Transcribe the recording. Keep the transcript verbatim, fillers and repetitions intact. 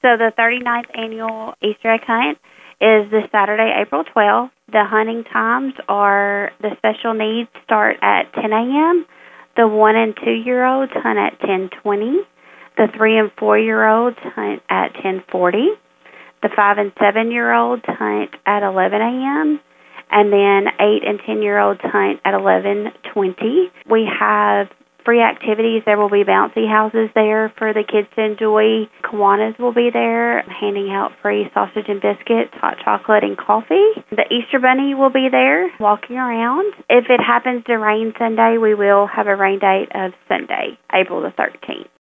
So the thirty-ninth Annual Easter Egg Hunt is this Saturday, April twelfth. The hunting times are the special needs start at ten a.m. The one and two-year-olds hunt at ten twenty. The three and four-year-olds hunt at ten forty. The five and seven-year-olds hunt at eleven a.m. And then eight and ten-year-olds hunt at eleven twenty. We have free activities. There will be bouncy houses there for the kids to enjoy. Kiwanis will be there, handing out free sausage and biscuits, hot chocolate, and coffee. The Easter Bunny will be there, walking around. If it happens to rain Sunday, we will have a rain date of Sunday, April the thirteenth.